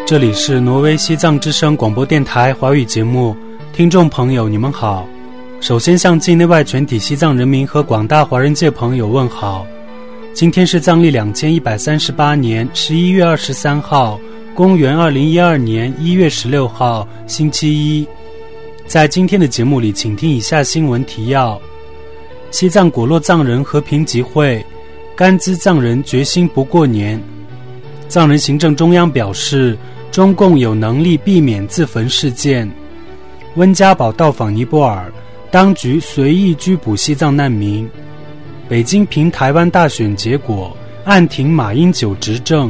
这里是挪威西藏之声广播电台华语节目，听众朋友你们好。首先向境内外全体西藏人民和广大华人界朋友问好。今天是藏历2138年11月23号，公元2012年1月16号，星期一。在今天的节目里，请听以下新闻提要：西藏果洛藏人和平集会，甘孜藏人决心不过年。藏人行政中央表示，中共有能力避免自焚事件。温家宝到访尼泊尔，当局随意拘捕西藏难民。北京评台湾大选结果，暗停马英九执政。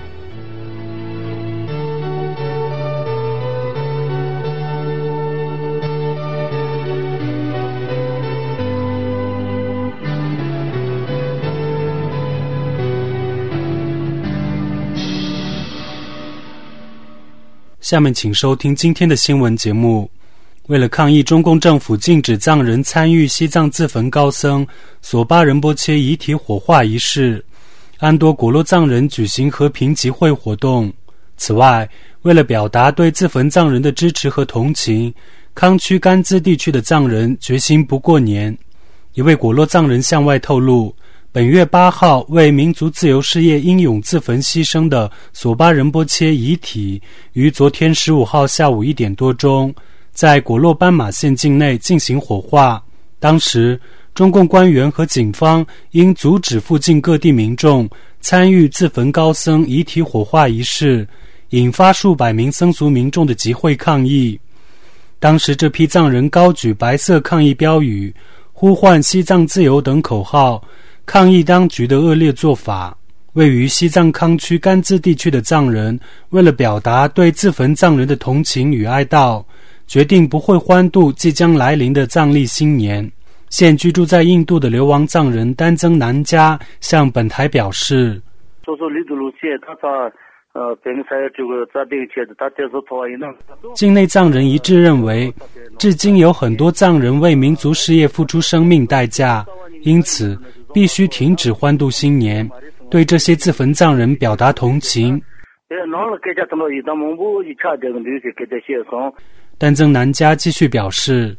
下面请收听今天的新闻节目。为了抗议中共政府禁止藏人参与西藏自焚高僧索巴仁波切遗体火化仪式，安多果洛藏人举行和平集会活动。此外，为了表达对自焚藏人的支持和同情，康区甘孜地区的藏人决心不过年。一位果洛藏人向外透露，本月8号为民族自由事业英勇自焚牺牲的索巴仁波切遗体于昨天15号下午1点多钟在果洛斑马县境内进行火化。当时中共官员和警方因阻止附近各地民众参与自焚高僧遗体火化仪式，引发数百名僧俗民众的集会抗议。当时这批藏人高举白色抗议标语，呼唤西藏自由等口号，抗议当局的恶劣做法。位于西藏康区甘孜地区的藏人为了表达对自焚藏人的同情与哀悼，决定不会欢度即将来临的藏历新年。现居住在印度的流亡藏人丹增南加向本台表示，境内藏人一致认为，至今有很多藏人为民族事业付出生命代价，因此必须停止欢度新年，对这些自焚藏人表达同情。丹增南加继续表示，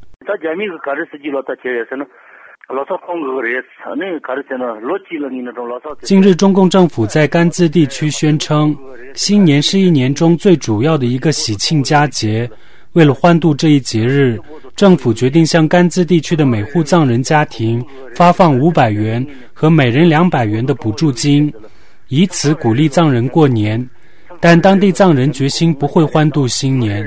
近日中共政府在甘孜地区宣称，新年是一年中最主要的一个喜庆佳节。为了欢度这一节日，政府决定向甘孜地区的每户藏人家庭发放500元和每人200元的补助金，以此鼓励藏人过年。但当地藏人决心不会欢度新年。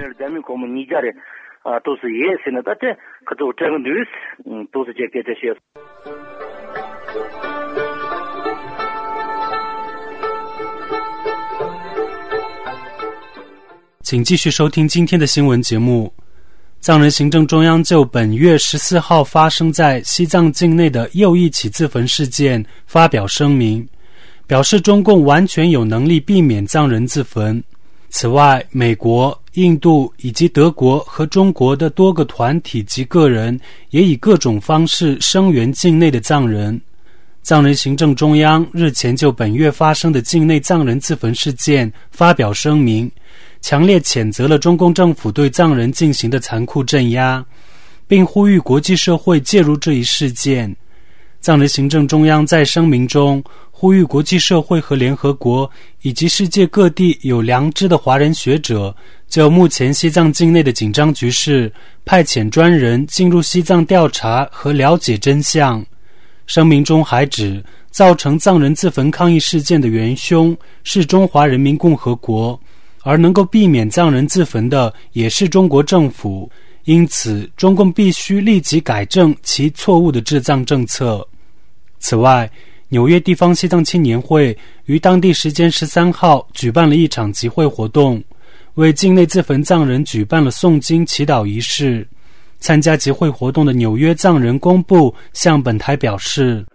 请继续收听今天的新闻节目。藏人行政中央就本月14号发生在西藏境内的又一起自焚事件发表声明，表示中共完全有能力避免藏人自焚。此外，美国、印度以及德国和中国的多个团体及个人也以各种方式声援境内的藏人。藏人行政中央日前就本月发生的境内藏人自焚事件发表声明，强烈谴责了中共政府对藏人进行的残酷镇压，并呼吁国际社会介入这一事件。藏人行政中央在声明中呼吁国际社会和联合国以及世界各地有良知的华人学者，就目前西藏境内的紧张局势派遣专人进入西藏调查和了解真相。声明中还指，造成藏人自焚抗议事件的元凶是中华人民共和国，而能够避免藏人自焚的也是中国政府，因此中共必须立即改正其错误的治藏政策。此外，纽约地方西藏青年会于当地时间13号举办了一场集会活动，为境内自焚藏人举办了诵经祈祷仪式。参加集会活动的纽约藏人公布向本台表示，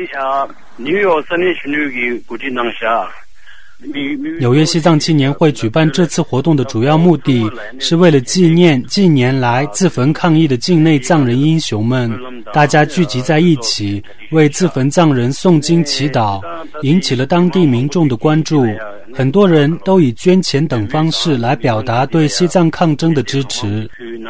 纽约西藏青年会举办这次活动的主要目的是为了纪念近年来自焚抗议的境内藏人英雄们，大家聚集在一起为自焚藏人诵经祈祷，引起了当地民众的关注， 很多人都以捐钱等方式来表达对西藏抗争的支持。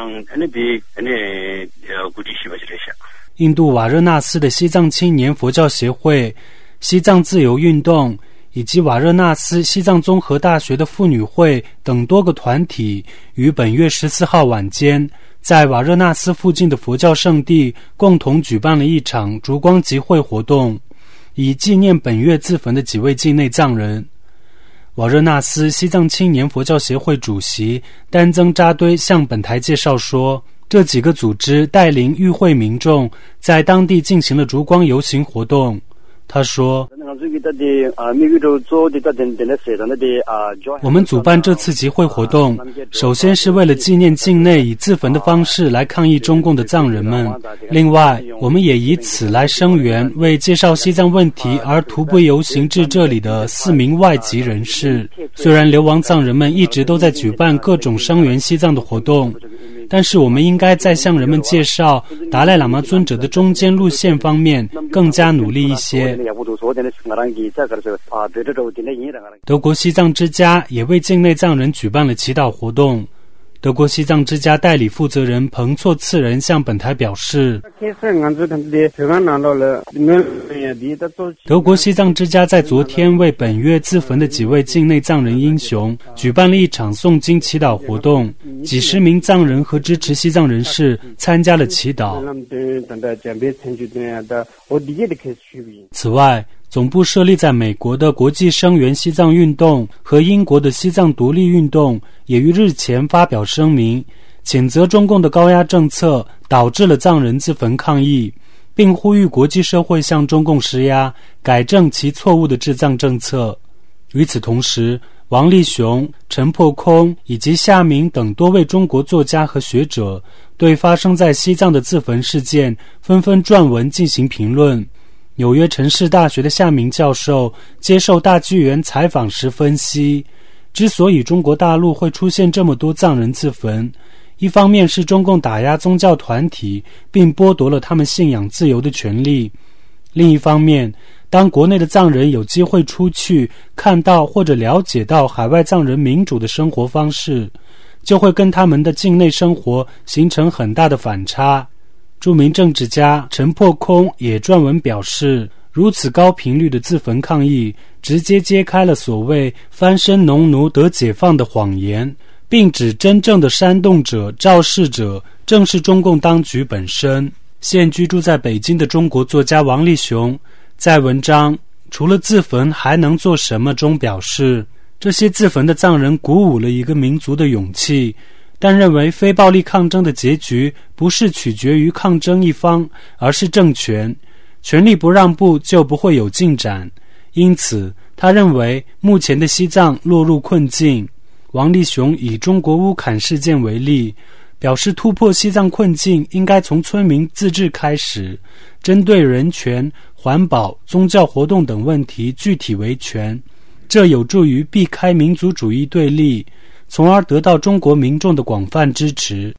印度瓦热纳斯的西藏青年佛教协会、西藏自由运动以及瓦热纳斯西藏综合大学的妇女会等多个团体于本月14号晚间在瓦热纳斯附近的佛教圣地共同举办了一场烛光集会活动，以纪念本月自焚的几位境内藏人。瓦热纳斯西藏青年佛教协会主席丹增扎堆向本台介绍说，这几个组织带领与会民众在当地进行了烛光游行活动。他说，我们主办这次集会活动，首先是为了纪念境内以自焚的方式来抗议中共的藏人们，另外我们也以此来声援为介绍西藏问题而徒步游行至这里的4名外籍人士。虽然流亡藏人们一直都在举办各种声援西藏的活动，但是我们应该在向人们介绍达赖喇嘛尊者的中间路线方面更加努力一些。德国西藏之家也为境内藏人举办了祈祷活动。德国西藏之家代理负责人彭措次人向本台表示，德国西藏之家在昨天为本月自焚的几位境内藏人英雄举办了一场诵经祈祷活动，几十名藏人和支持西藏人士参加了祈祷。此外，总部设立在美国的国际声援西藏运动和英国的西藏独立运动也于日前发表声明，谴责中共的高压政策导致了藏人自焚抗议，并呼吁国际社会向中共施压，改正其错误的治藏政策。与此同时，王立雄、陈破空以及夏明等多位中国作家和学者对发生在西藏的自焚事件纷纷撰文进行评论。纽约城市大学的夏明教授接受大纪元采访时分析，之所以中国大陆会出现这么多藏人自焚，一方面是中共打压宗教团体并剥夺了他们信仰自由的权利，另一方面，当国内的藏人有机会出去看到或者了解到海外藏人民主的生活方式，就会跟他们的境内生活形成很大的反差。著名政治家陈破空也撰文表示，如此高频率的自焚抗议直接揭开了所谓翻身农奴得解放的谎言，并指真正的煽动者、肇事者正是中共当局本身。现居住在北京的中国作家王立雄在文章《除了自焚还能做什么》中表示，这些自焚的藏人鼓舞了一个民族的勇气，但认为非暴力抗争的结局不是取决于抗争一方，而是政权，权力不让步就不会有进展。因此他认为目前的西藏落入困境。王立雄以中国乌坎事件为例，表示突破西藏困境应该从村民自治开始，针对人权、环保、宗教活动等问题具体维权，这有助于避开民族主义对立，从而得到中国民众的广泛支持。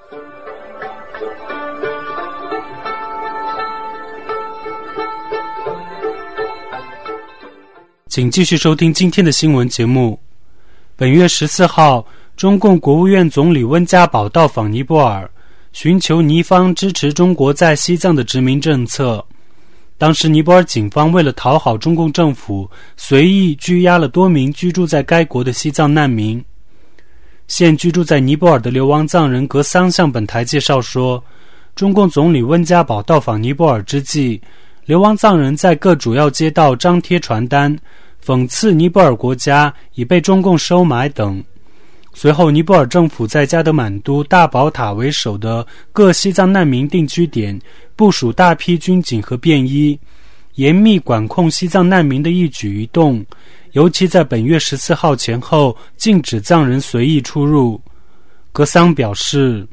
请继续收听今天的新闻节目。本月14号，中共国务院总理温家宝到访尼泊尔，寻求尼方支持中国在西藏的殖民政策。当时尼泊尔警方为了讨好中共政府，随意拘押了多名居住在该国的西藏难民。现居住在尼泊尔的流亡藏人格桑向本台介绍说，中共总理温家宝到访尼泊尔之际，流亡藏人在各主要街道张贴传单，讽刺尼泊尔国家已被中共收买等。随后尼泊尔政府在加德满都、大宝塔为首的各西藏难民定居点部署大批军警和便衣，严密管控西藏难民的一举一动，尤其在本月14号前后禁止藏人随意出入。格桑表示，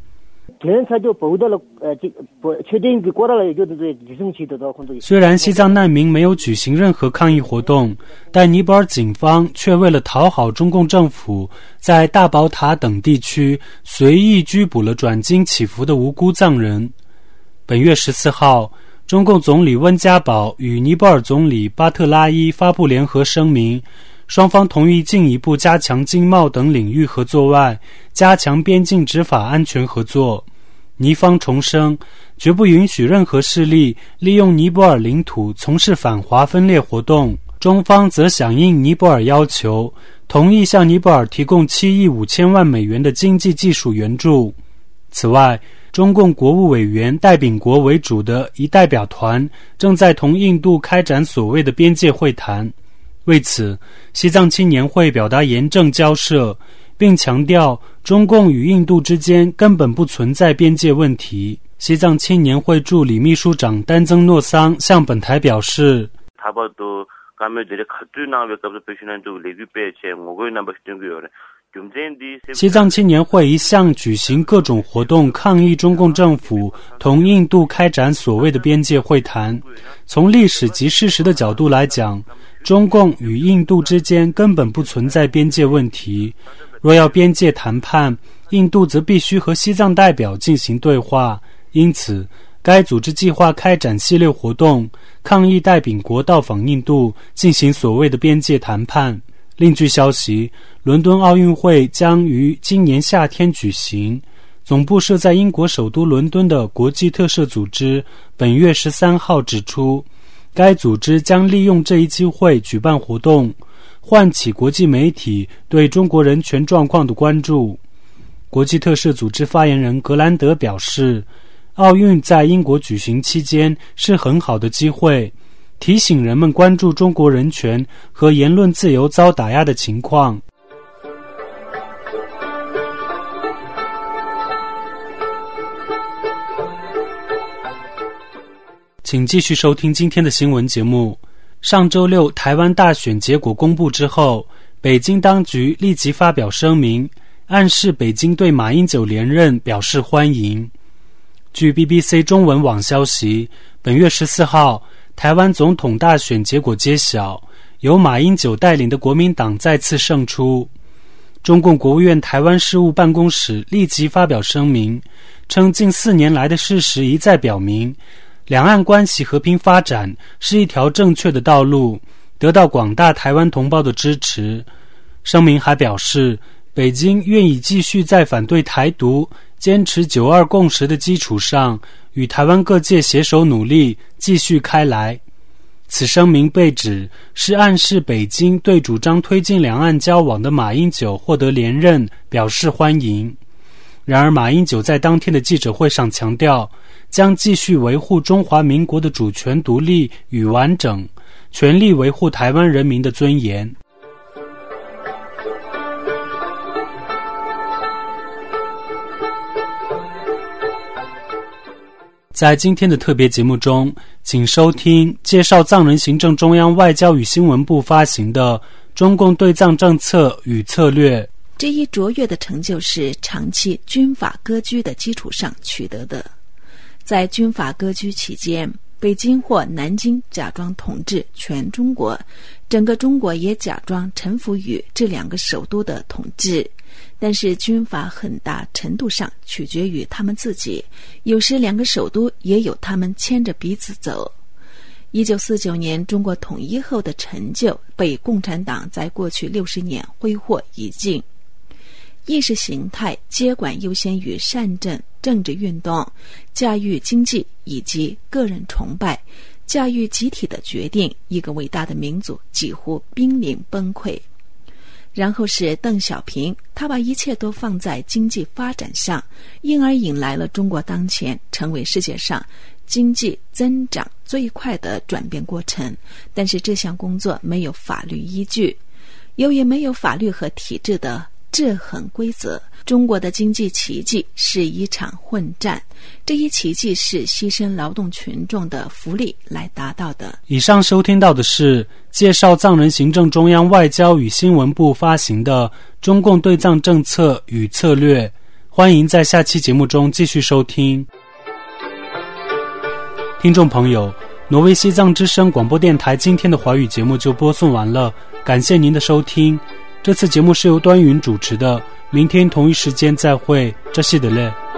虽然西藏难民没有举行任何抗议活动，但尼泊尔警方却为了讨好中共政府，在大宝塔等地区随意拘捕了转经祈福的无辜藏人。本月14号，中共总理温家宝与尼泊尔总理巴特拉伊发布联合声明， 双方同意进一步加强经贸等领域合作外，加强边境执法安全合作。尼方重申，绝不允许任何势力利用尼泊尔领土从事反华分裂活动。中方则响应尼泊尔要求，同意向尼泊尔提供7亿5千万美元的经济技术援助。此外，中共国务委员代秉国为主的一代表团正在同印度开展所谓的边界会谈。为此，西藏青年会表达严正交涉，并强调中共与印度之间根本不存在边界问题。西藏青年会助理秘书长丹增诺桑向本台表示，西藏青年会一向举行各种活动，抗议中共政府同印度开展所谓的边界会谈。从历史及事实的角度来讲，中共与印度之间根本不存在边界问题。若要边界谈判，印度则必须和西藏代表进行对话。因此，该组织计划开展系列活动，抗议代秉国到访印度，进行所谓的边界谈判。另据消息，伦敦奥运会将于今年夏天举行。总部设在英国首都伦敦的国际特赦组织本月13号指出，该组织将利用这一机会举办活动，唤起国际媒体对中国人权状况的关注。国际特赦组织发言人格兰德表示，奥运在英国举行期间是很好的机会，提醒人们关注中国人权和言论自由遭打压的情况。请继续收听今天的新闻节目。上周六台湾大选结果公布之后，北京当局立即发表声明，暗示北京对马英九连任表示欢迎。据 BBC 中文网消息，本月14号，台湾总统大选结果揭晓，由马英九带领的国民党再次胜出。中共国务院台湾事务办公室立即发表声明，称近4年来的事实一再表明，两岸关系和平发展是一条正确的道路，得到广大台湾同胞的支持。声明还表示，北京愿意继续在反对台独、坚持9·2共识的基础上，与台湾各界携手努力，继续开来。此声明被指是暗示北京对主张推进两岸交往的马英九获得连任表示欢迎。然而，马英九在当天的记者会上强调，将继续维护中华民国的主权独立与完整，全力维护台湾人民的尊严。在今天的特别节目中，请收听介绍藏人行政中央外交与新闻部发行的《中共对藏政策与策略》。 这一卓越的成就是长期军阀割据的基础上取得的。在军阀割据期间，北京或南京假装统治全中国，整个中国也假装臣服于这2个首都的统治。但是军阀很大程度上取决于他们自己，有时2个首都也有他们牵着鼻子走。1949年中国统一后的成就被共产党在过去60年挥霍已尽。意识形态接管优先于善政治运动，驾驭经济以及个人崇拜，驾驭集体的决定，一个伟大的民族几乎濒临崩溃。然后是邓小平，他把一切都放在经济发展上，因而引来了中国当前成为世界上经济增长最快的转变过程。但是这项工作没有法律依据，由于没有法律和体制的制衡规则，中国的经济奇迹是一场混战，这一奇迹是牺牲劳动群众的福利来达到的。 以上收听到的是介绍藏人行政中央外交与新闻部发行的《中共对藏政策与策略》，欢迎在下期节目中继续收听。听众朋友，挪威西藏之声广播电台今天的华语节目就播送完了，感谢您的收听。这次节目是由端云主持的，明天同一时间再会，这是的嘞。